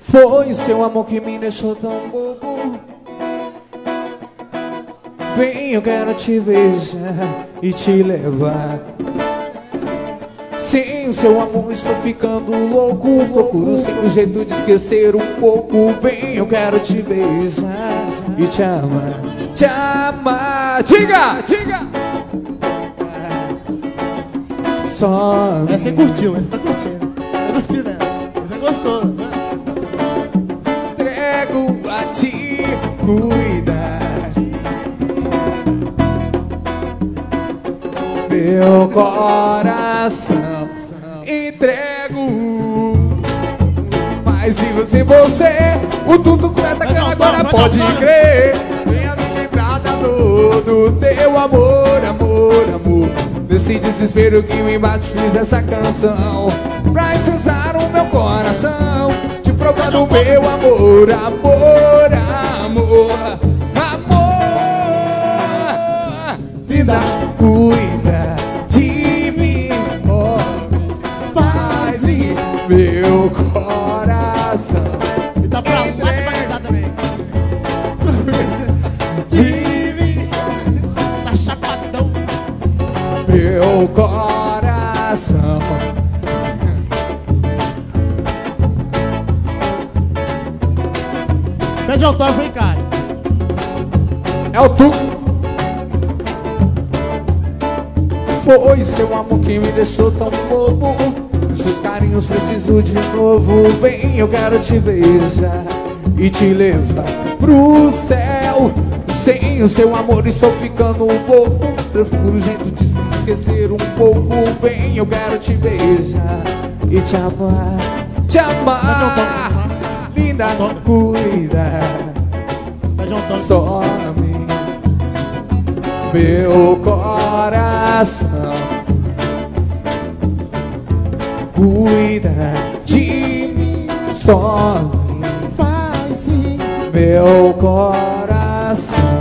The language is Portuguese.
Foi o seu amor que me deixou tão bobo. Vem, eu quero te beijar e te levar. Sem o seu amor estou ficando louco. Procuro sempre um jeito de esquecer um pouco. Vem, eu quero te beijar e te amar. Te amar. Diga, diga. Só Essa você curtiu, essa tá curtindo. Tá curtindo, né? Você gostou, né? Entrego a ti, cuidar. Meu coração entrego. Mas se você, o tudo que tá atacando agora pode crer. Venha me lembrar da dor do teu amor, amor, amor. Nesse desespero que me bate, fiz essa canção pra incensar o meu coração, te provar do meu amor, amor, amor, amor. Linda, cuida de mim, oh, faz em meu coração. E tá pra lá, vai cantar também. De mim, Tá chapadão. meu coração. Pede autógrafo, hein, cara. É o tu. Foi seu amor que me deixou tão bobo. Os seus carinhos preciso de novo. Vem, eu quero te beijar e te levar pro céu. Sem o seu amor estou ficando um pouco. Procuro um jeito de esquecer um pouco. Vem, eu quero te beijar e te amar. Te amar. Linda, cuida. Pede autógrafo. Só a mim, meu coração cuida de mim, só a mim, Faz sim. meu coração.